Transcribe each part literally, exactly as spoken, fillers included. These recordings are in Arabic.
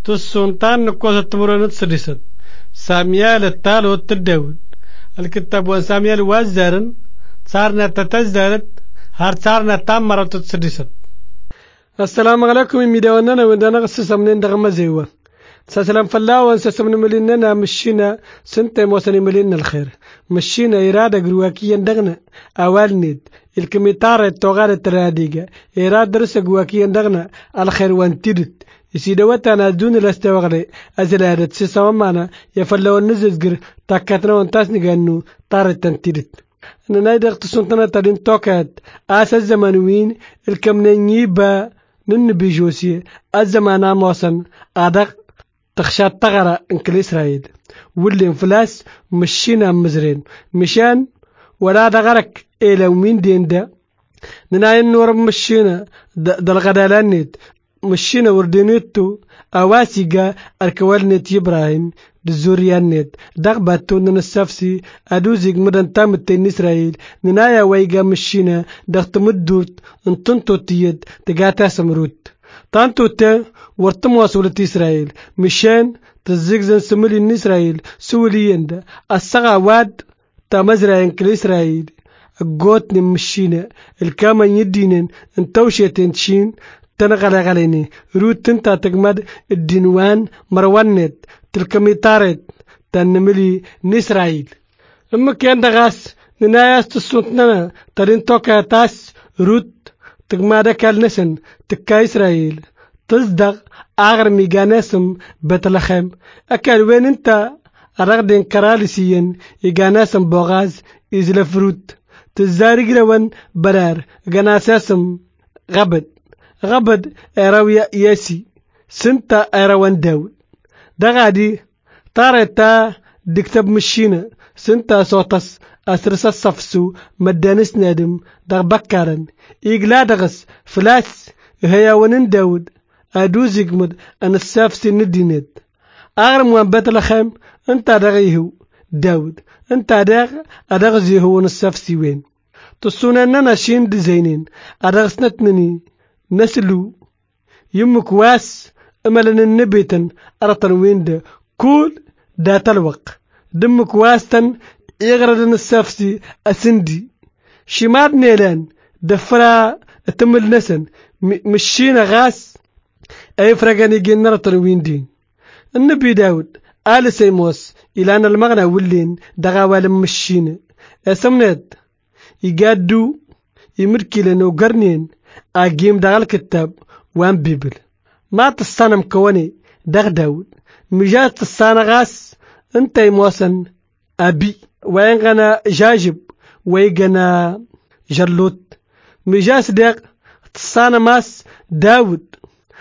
السلطان نقوز التمرن تسدست ساميال التالو التداود الكتاب وساميال وزارن صارنا تتزدرت هار صارنا تامرة تسدست. السلام عليكم ميداونا ودانا غسس منين دغما زيوا سلام فلا وانسس من مليننا مشينا سنت موسني ملينا الخير مشينا إرادة جواكيا دغنا أول نيد الكميتار التوغار التراديجا إرادة درس جواكيا دغنا الخير وانتدت يسيدواتنا دون الاستوغري أزلادت سيسا معنا يفلو النززجر تاكاتنا وانتاس نغانو طارت تنتدت ننايدغ تسنتنا تدين توكات آس الزمانوين الكمنين يبا ننبي جوسي الزمانا موسن آدغ تخشى تغرى انكل إسرائيل واللي انفلاس مشينا مزرين مشان ولا دغرك إلى ومين دين دا نناين نور مشينا دالغدالانيت مشينا وردينيتو أواسيقا الكوالنيت إبراهيم دزوريانيت دغباتو ننسافسي أدوزيق مدن تامتين إسرائيل ننايا ويقا مشينا دغت مدوت انتنتو تيد تقاتا سمروت تانتو تا ورتم وصولة إسرائيل مشان تزيقزن سمولي إسرائيل سوليين دا السغا واد تا مزرعين كل إسرائيل قوتني مشينا الكامان يدينين انتوشيتين تشين تنغلق عليني روت تنتا تقمد الدينوان مروانت تلكميتارت تنملي نسرائيل اما كان دغاس نناياس تسونتنا ترين توكا تاس روت تقمد كالنسن تكا إسرائيل تصدق آغر ميغاناسم بتلخم أكال وين انت أرغدين كراليسيين إيغاناسم بوغاز إزلا فروت تزاري قلوان برار غناساسم غبد غبد ايراويا ياسي سنتا ايراوان داود دغادي طارتا دكتب مشينا سنتا صوتس اسرسا صفسو مدانس نادم دغ بكارن ايقلا دغس فلاس هيا ونن داود ادوزيق مد ان السافسي ندينيت اغرم وان بتلخم انتا دغيهو داود انتا دغ ادغزي هو السافسي وين تصونا اننا شين دزينين ادغسنتنني نسلو يمك واس املن النبيتن ارطن ويند كل دات الوق دمك واستن يغردن السافسي اسندي شماد نيلان دفرا تمل نسن مشينا غاس اي فرقاني جن رطن ويندين النبي داود آل سيموس الى ان المغنى ولين دغاوال مشينا اسمنت يقادو يمركي لنو قرنين أجيم دغال كتاب وان بيبل ما تصانا مكواني دغ داود مجال تصانا غاس انت موسن أبي وين غنا جاجب ويغنا جرلوت مجاس دغ تصانا ماس داود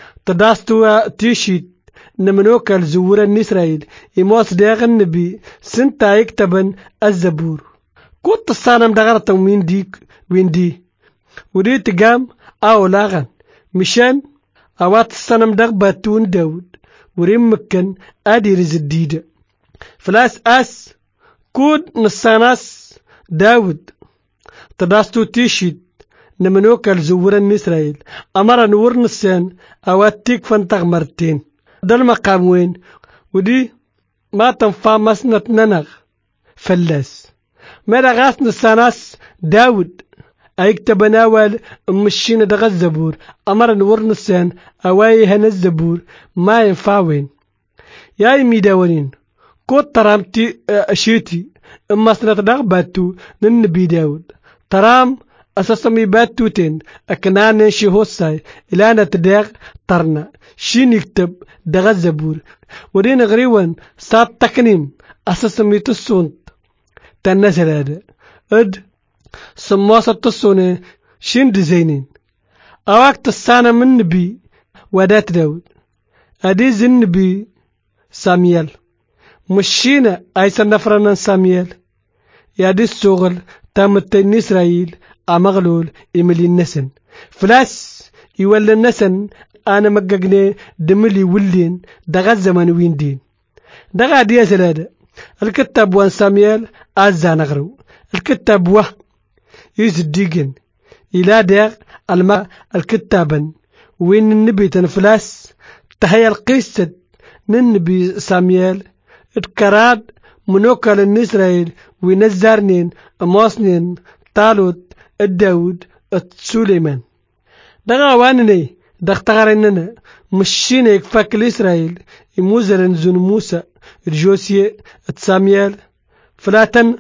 تداستوا تيشيت نمنوك الزورة نسرائيل يموس دغ النبي سنتا يكتبن الزبور كنت تصانا مدغرة وين ديك وين دي ودي تقام أو لاغن مشان أوات السنم دغباتون داود وريم مكن أدي رزديدة فلاس أس كود نصاناس داود تداستو تيشيد نمنوك الزورة نسرائيل أمر نور نسان أوات تيك فانتغ مرتين دل مقام وين ودي ما تنفع مسنة ننغ فلاس ماذا غاس نصاناس داود أيكتب ناول مشينا دغ الزبور أمر نور نسان أواي هن الزبور ما ينفعوين يا ميداونين كوت ترامتي أشيتي أما سنة دغ باتو ننبي داود ترام أساسمي باتوتين أكنان شيهوساي إلانا تدغ ترنا شين يكتب دغ الزبور ودين غريوان سات تكنيم أساسمي تسونت تنزل هذا أد سمواسة تصوني شين دزينين أواك تسانا من نبي ودات داود أديز النبي ساميال مشينا أيسا نفرنا ساميال يادي السوغل تامتين إسرائيل أمغلول إملي النسن فلاس يولي النسن أنا مقاقني دملي ولين دغا الزمان وين دين دغا دي أزلادة الكتاب وان ساميال أزان أغرو الكتاب وان يزديقن إلى داغ الماء الكتابا وين النبي تنفلاس تهيا القصة ننبي ساميال اتكراد منوكل النسرائيل وينزرنين اموسنين طالوت الداود السليمان دغا وانني دختغرننا مشينا يكفاك الإسرائيل يموزرن زن موسى الجوسية الساميال فلاتن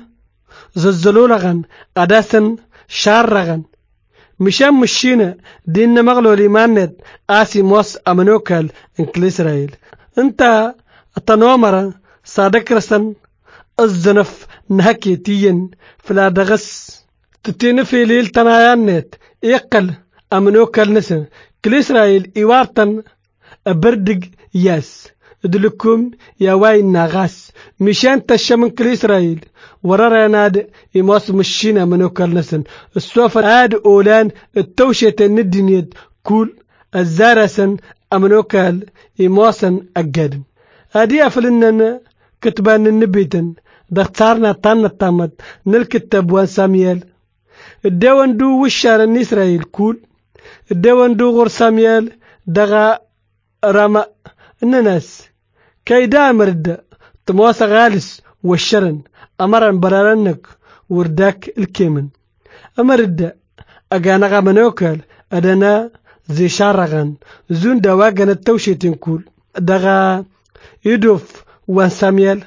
زلزلولغن أداسن شارغن مشان مشينا دين مغلو ليمانت آسي موس أمنوكال انك الإسرائيل انت التنومر صادق رسن الزنف نهكي تيين فلا دغس تتين في ليل تنايانت يقل أمنوكال نسن كل إسرائيل إيوارتن أبردق ياس ادلكم يا واين ناغاس مشان تشمن كل إسرائيل ورر ناد يماس مشينا منوكال نسن السوف آد أولان التوشة الندنيد كل الزارسن أمنوكال يماسن أجادن هذه أفلننا كتبان النبيتن دختارنا طان التامد نلكتب وان ساميال الدوان دو وشار إسرائيل كل الدوان دو غور ساميال دغا رما الناس كيدا مرد تمواسى غالس والشرن أمرن برارنك ورداك الكيمن أمرد أغانغا منوكال أدنا زي شارغان زون دواغن التوشيتين كول دغا يدوف وان ساميال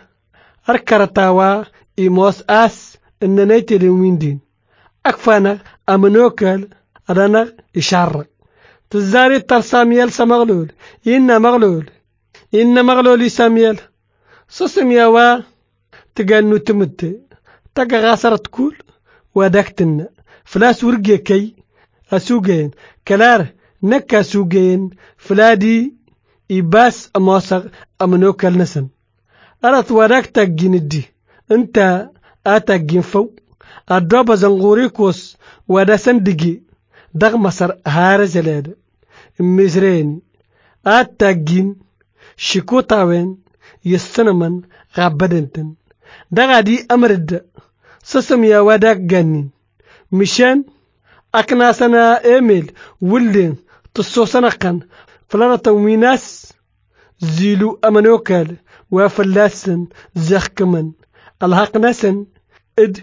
أركرتاوا إيموس آس إننيتي لوميندين أكفانا أمنوكال أدنا إشارك تزاري تر ساميال سمغلول إنا مغلول إنا مغلول ساميال سوسم يوا تغنو تمت تغا غاسرت كول وداكتن فلاس ورقي كي أسوغين كلار نكا سوغين فلادي إباس أموسغ أمنوكال نسن أرث وداك تاقين الدي انت آتاقين فو أدوبا زنغوريكوس ودا سندقي دغ مصر هارزلاد مزرين آتاقين شكوطاوين يستنمن غابدنتن دغا دي أمرد سسم يا وداك جانين مشان أكناسنا إيميل ولدين تصوصنا قن فلارة وميناس زيلو أمنوكال وفلاسن زخكمن الحق ناسن إد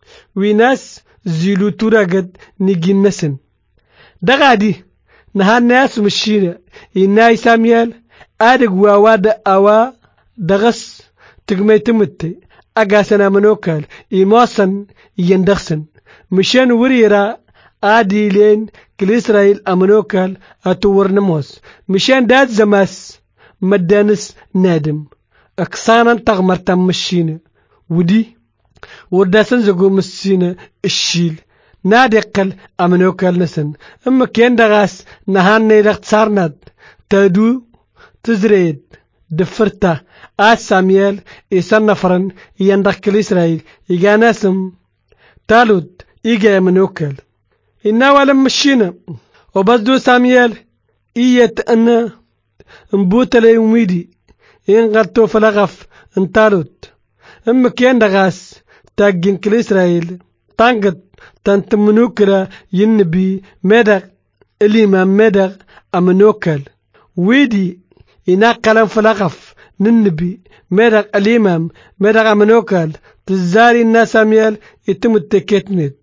ويناس زيلو تراغد نيجين نسن دغا دي نهان ناس مشينا إناي ساميال آدق وواد أوا دغس تقميتمتي أقاسنا منوكال إيماسن يندخسن مشان وريرا آدي لين كل إسرائيل أمنوكال أتور نموس مشان داد زماس مدانس نادم أكسانا تغمرتا مشينا ودي وداسن زقو مسينا الشيل نادي قل أمنوكال نسن أما كين دغاس نهان نيلغت سارناد تادو تزريد دفرتا آس ساميال إيسان نفرن يندخ كل إسرائيل إيجا ناسم تالود إيجا أمنوكال إنا ولم مشينا وبزدو ساميال إيت أنا مبوت لي وميدي إن غلطو فلغف انتالوت أما كين دغاس تاقين كل إسرائيل تانقت تنتمنوكرا ينبي مدغ الإمام مدغ أمنوكال ويدي إنا قلم فلغف ننبي مدغ الإمام مدغ أمنوكال تزاري الناس ساميال يتم التكتنت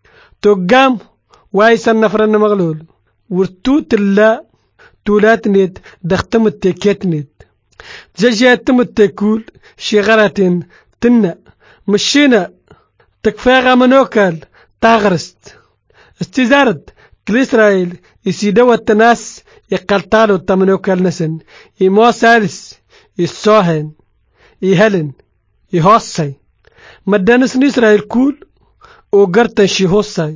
توقام وايسان نفرن مغلول ورتوت الله تولات نت دختم التكتنت جاجات تم التكول شغراتين تنا مشينا تكفاغا منوكال تاغرست استزارت كل إسرائيل يسيدوا التناس يقلطالوا التمنوكال نسن يمو سالس يسوهن يهلن يهوصي مدانس إسرائيل كول وقرتن شيهوصي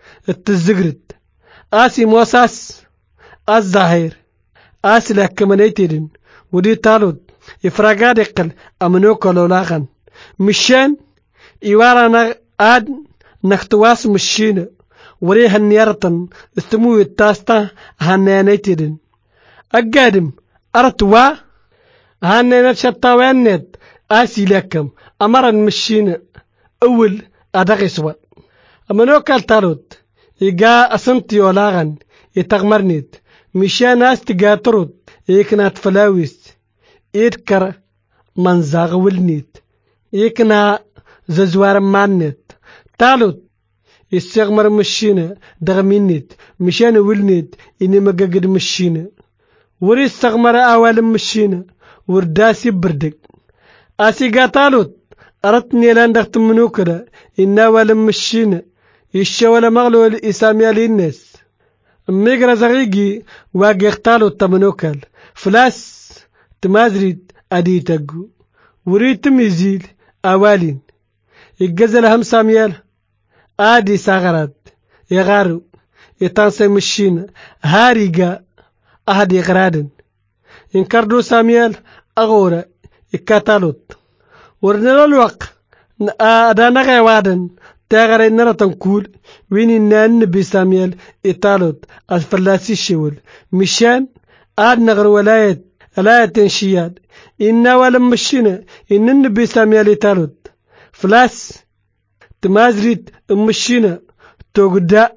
التزغرت آسي موساس آس ظاهر آسي لكمانيتين ودي تالود يفراغاد يقل أمنوكال ولاغن مشان إيوارانا آد نختواس مشينا وريها نيارتن استمو التاستا هانيانيتين أقادم أرتوا هانيانات شطاوانيت آسي لكم أمرن مشينا أول أدغي سوا أمنوكال تالود يقا أسنتي ولاغن يتغمرنيت مشان ناس تقاترود يكنات فلاويس إذكر من زاغ ولنيت يكنا ززوار مانت تالوت يستغمر مشينا دغمينيت مشان ولنيت إني مقاقد مشينا وري استغمر أوال مشينا ورداسي بردك أسي قاتالوت أردتني لان دخت منوكرا إنا ولا مشينا يشا ولا مغلو الإسامي للناس ميقرا زغيقي واقي اختالو التمنوكل فلاس تمازريد أدي تقو وريد تميزيل أوالين يقزل هم ساميال آدي ساغرات يغارو يتانسي مشينا هاريقا أهدي غرادن ينكردو ساميال أغورا يكاتالوت ورنال الوق أدانا غيوادن تاغري نرى تنكول ويني نان بساميال إطالوت الفلاسي الشول مشان آد نغر ولاية ولاية تنشياد إنا ولم مشينا إن النبي ساميال إطالوت فلاس تمازريت مشينا توغدا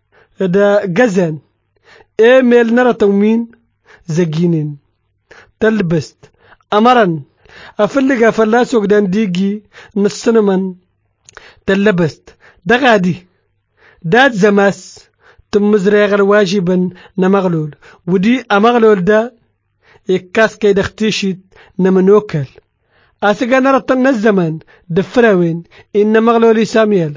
دا غزان إيميل نرى تنمين زجينين تلبست أمرا أفلق أفلاس وقدان ديجي نصنمن تلبست دغادي داد زماس تمزريغ واجبا نمغلول ودي أمغلول دا إكاس كي دختيشيت نمنوكل أسيقا نرطن الزمان دفراوين إن مغلولي ساميال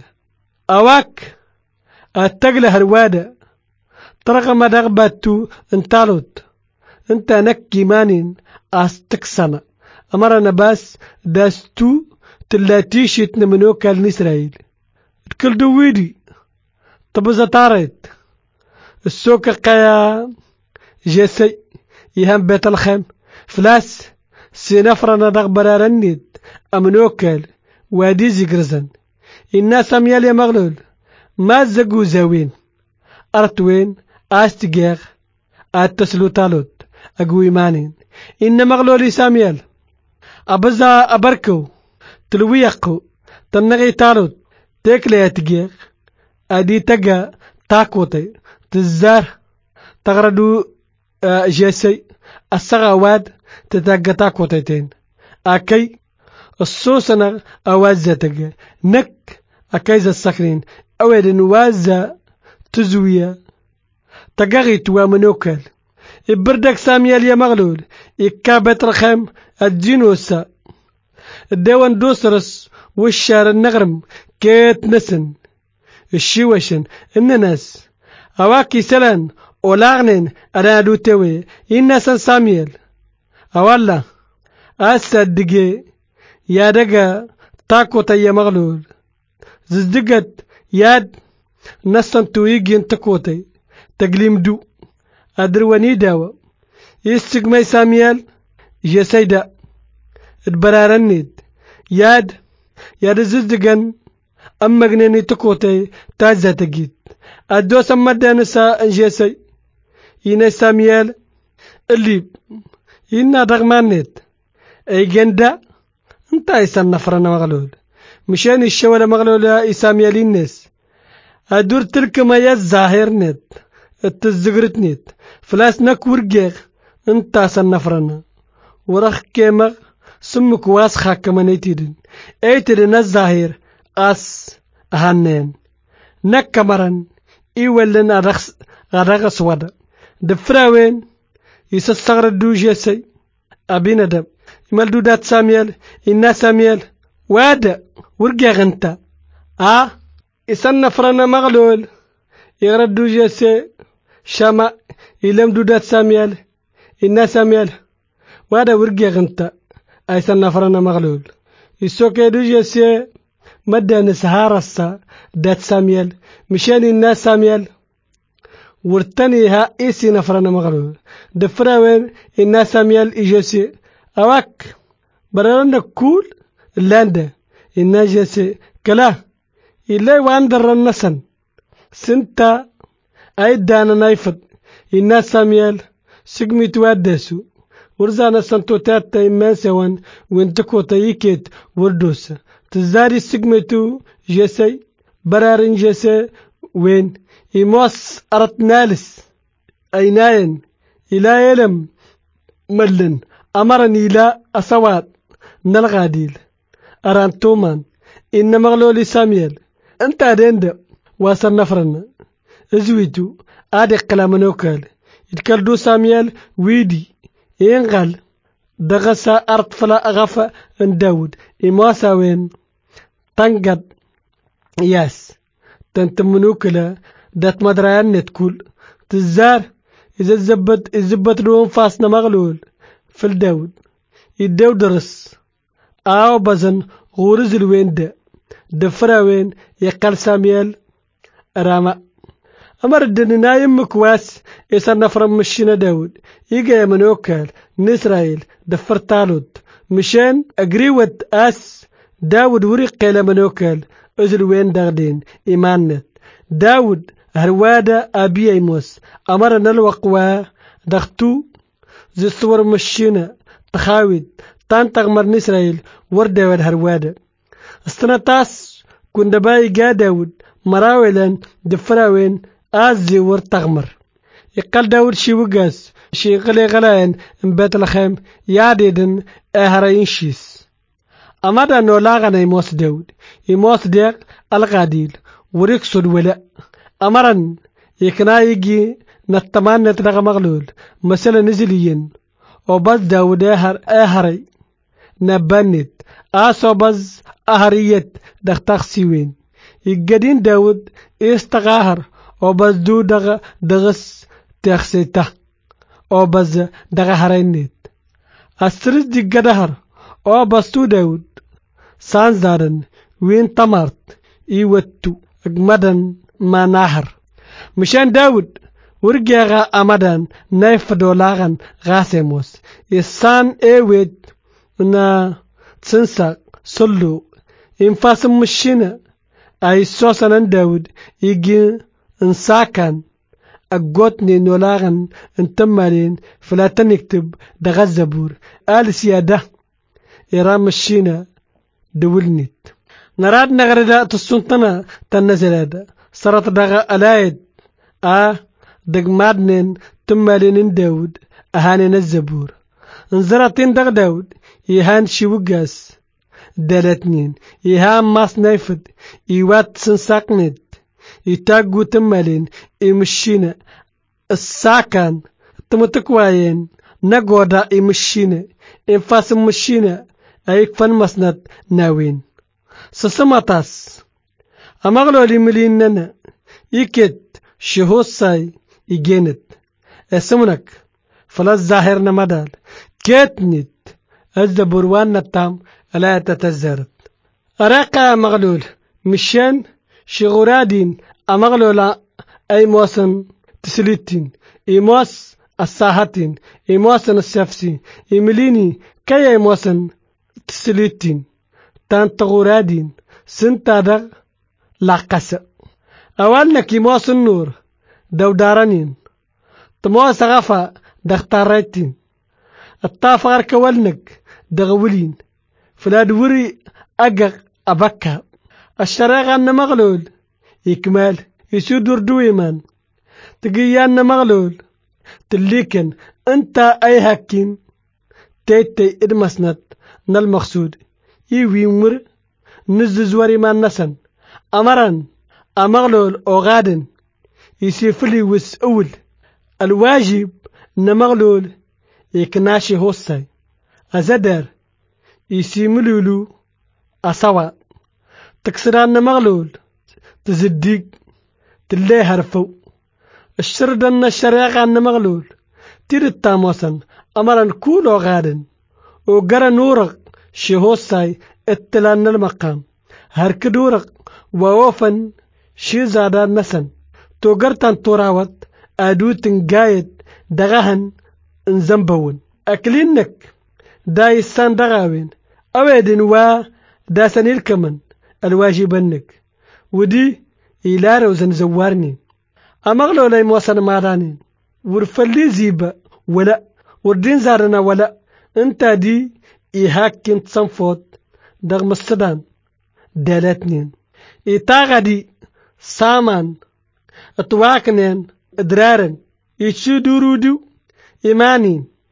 أواك أتقل هروادا ترغم دغباتو انتالوت انت نكي مانين أستكسنا أمرنا باس داستو تلاتيشت نمنوكال نسرائيل كل دويدي طبزة طارت السوق قيا جسي يهم بيت الخيم فلاس سينفرنا دغبرا رنيد أمنوكال وادي زيقرزن الناس أميال يا مغلول ما زقو زاوين أرتوين آستيقيغ آتسلو تالوت أقوي مانين إن مغلولي ساميال أبزا أبركو تلويقو تنغي تالوت تيكلي أتقيغ أدي تقا تاكوتي تزار تغردو جيسي السغاواد تتاقا تاكوتيتين أكي السوسنا أوازا تقا نك أكيز السخرين أويد نوازا تزويا تقاغي توا منوكل إبردك ساميال يا مغلول إكابت رخام الجينوسا الديوان دوسرس والشار النغرم كيت نسن الشيوشن الناس أواكي سلان أولاغنين أرادو توي إنسان ساميال أولا أسد دقي يا دقا تاكو تيا مغلول زدقت ياد نسان تويجين تكوتي تقليم دو أدرواني داوا يستقمي ساميال جسيدا ادبرارنيد ياد ياد زدقن أما جنيني تكوتي تازا تجيد أدوس أما دانسا انجيسي ينا ساميال اللي ينا دغمانيت أي جندا انت ايسان نفرنا مغلول مشان الشوالة مغلول يا ساميال الناس أدور تلك ما يزاهر نت التزغرت نت فلاس نكور جيغ انت ايسان نفرنا ورخ كيمغ سمك واس خاك منيتيدن ايتدن الزاهر أس هنين نكمرن إيولن أرخص أرخص ودا دفراوين يسستغر الدوجيسي أبينا دم يمالدو دات ساميال إنا ساميال وادا ورقا غنتا آه إسان نفرنا مغلول يغرد دوجيسي شما إلم دودات ساميال إنا ساميال وادا ورقا غنتا إسان نفرنا مغلول يسوكي دوجيسي مدى نسهارسا دات ساميال مشان الناس ساميال ورتنيها إيسي نفرنا مغلول دفراوين الناس ساميال إيجاسي أواك برانا كول اللاندا الناس جاسي كلا إلا واندر النسن سنتا أيدانا نايفد الناس ساميال سقمي توادسو ورزانا سنتو تاتا إما سوان وانتكو تايكيت وردوسا تزاري سقمتو جسي برارن جسي وين إموس أرت نالس أيناين إلا يلم ملن أمرني لا أسوات نلغاديل أران تومان إن مغلولي ساميل أنت أدند واسر نفرنا زويتو آدي قلام نوكال يتكالدو ساميل ويدي ينغل دغسا أرض فلا أغفى ان داود إماسا وين تنقد ياس تنتمنوكلا دات مدريان نتكول تزار إذا الزبط الزبط لهم فاسنا مغلول في الداود يداو درس آو بزن غورز الوين دا دفرا وين يقال ساميال راما أمر الدن نايم مكواس إسر نفرم مشينا داود يجا من وكال نسرائيل دفر طالوت مشان أقريوت آس داود وريق قيل من وكال أزل وين داغدين إيمانت داود هروادا أبي إيموس أمرنا الوقوى دختو زي الصور مشينا تخاويد تان تغمر نسرائيل وردا والهروادا استنتاس كن دباي قا داود مراولا دفراوين آزي ورتغمر يقال داود شي وقاس شي غلي غلاين مبات الخيم ياديدن اهرين شيس أمادا نولاغنا يموس داود يموس ديق الغاديل وريكسود ولا أمرن يكنا يجي نتمان نتلغ مغلول مثلا نزليين وبز داود اهر اهري نبانت آسو بز أهريت دختاق سيوين يقدين داود استغاهر وبز دو دغ دغس تخسيته وبز دغ هرينيت أسترس دي قدهر وبز تو داود سانزارن وين تمرت إيوتو اقمدن ما نهر مشان داود ورقيغا أمدان نايف دولاغن غاسيموس يسان ايويد نا تسنساق سلو انفاسم مشينا اي سوسنان داود يجي انساكن اقوتني نولاغن انتمالين فلا تنكتب دغا الزبور آل سيادة إرام مشينا دولنيت نراد نغردا تسنتنا تنزلادا صارت دغا ألايد آه دق مادنين تمالين داود أهانين الزبور انزرتين دغ داود يهان شوقاس دالتنين يهان ماس نايفد يوات سنساقنت يتاقو تمالين يمشينا الساكن تمتكواين نقودا يمشينا انفاس مشينا ايكفن مسند ناوين سسماتاس امغلو لي مليننا يكت شهوساي يجينت اسمنك فلا الظاهر نمدال كيتنت الزبروان التام لا تتزرت أراقا مغلول مشان شغورادين أمغلولا أي موسن تسليتين إيموس الساحتين إيموسن السفسي إمليني كي أي موسن تسليتين تان تغورادين سنتادغ لاقس أولنك إيموس النور دودارانين تموس غفا دختاريتين الطافغر كولنك دغولين فلاد وري أقق أبكى الشراغ مغلول يكمال يسودر دويمان تقيان مغلول تليكن انت اي هكين تيتي ادمسنت نال مقصود يوي مر نززوري ما نسن امرن امغلول اوغادن يسيفلي وس اول الواجب نمغلول يكناشي هوساي أزدر يسيملولو أسوا تكسران مغلول تزديق تلي هرفو الشردن الشريقان مغلول تير التاموسن أمران كولو غادن وقرا نورق شهوساي اتلان المقام هركدورق ووفن شيزادان نسن توقرتان توراوت أدوتن قايد دغهن انزنبون أكلينك داي السان دغاوين أويدن وا داسن الكمن الواجبنك ودي إلا روزن زوارني أمغلو لاي موسن مارانين ورفلي زيبا ولا وردين زارنا ولا انت دي إيهاكين تصنفوت دغم السدان دالتنين إيتاغدي سامان اتواكنين ادرارن يشو دورودو إيمانين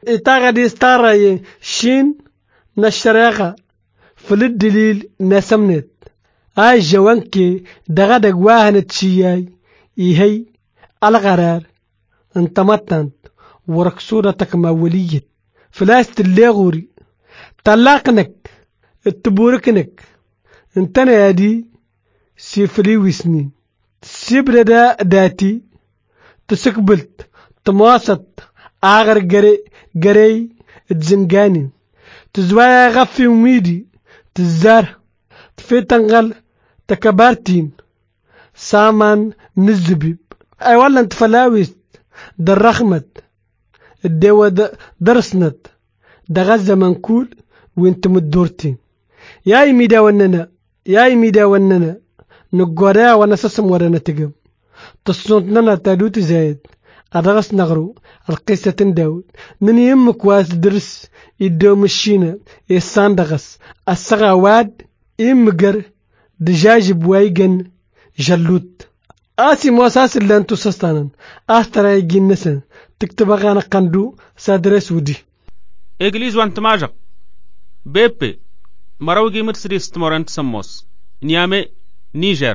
إتاغد يستاري شين نشريغا فلد دليل نسمنت أي جوانكي دغدق واهنة شياي إيهي الغرار انتمتنت وركسورتك مولية فلاست الليغوري طلاقنك التبوركنك انتنا يادي سيفلي وسنين سيبرا دا داتي تسكبلت تماسط آغر جري جري تزنجاني تزوايا غفي وميدي تزار تفيتنغل تكبارتين سامان نزبيب اي والله انت فلاويست در رخمت الدوا درسنت دغزة منكول وانت مدورتين ياي ميدا وننا ياي ميدا وننا نقورا ونسسم ورنا تقم تصنطنا تادوت زايد أدغس نغرو القصة داود نني يمك واس درس يدو مشينا يساندغس السغا واد يمقر دجاج بوايقن جلوت آسي مواساس اللي انتو سستانا آسترا يجين نسن تكتب غانا قندو سادرس ودي إجليز وانت ماجق بيبي مروجي متسري استمرانت سموس نيامي نيجر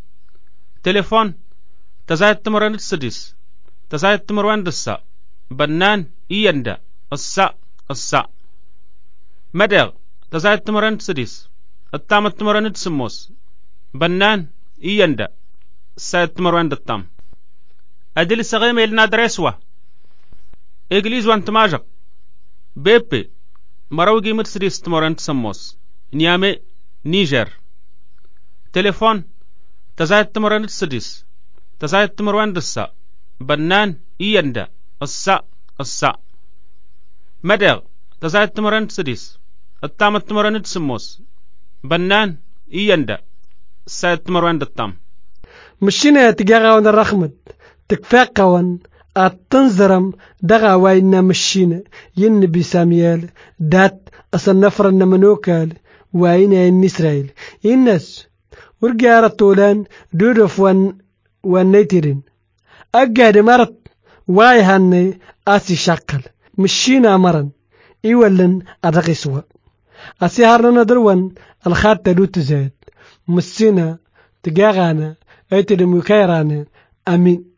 تليفون تزايد تمرانت سديس تزايد تمروان دسا بنان إياندا السا السا مدغ تزايد تمرانت سديس التامت تمرانت سموس بنان إياندا سايد تمروان دتام أدل سغيم إلنا درسوا إجليز وانت ماجق بيبي مروجي متسري استمرانت سموس نيامي نيجر تليفون تزايد تمرانت سديس تزايد تمروان دسا بنان إياندا السا السا مدغ تزايد تمرانت سديس التامت تمرانت سموس بنان إياندا سايد تمروان دتام مشينا تجاغا الرخمت تكفاقا التنزرم دغا وينا مشينا ينبي ساميال دات أصل نفر النمنوكال وينا النسرائيل الناس ورقار الطولان دودف وان والنيترين أقاد مرت واي هاني آسي شاقل مشينا مرن إيولن أدغي سوا آسي هارنا دروان الخات تدوت زاد مسينا تجاغانا ايتر مكيرانا أمين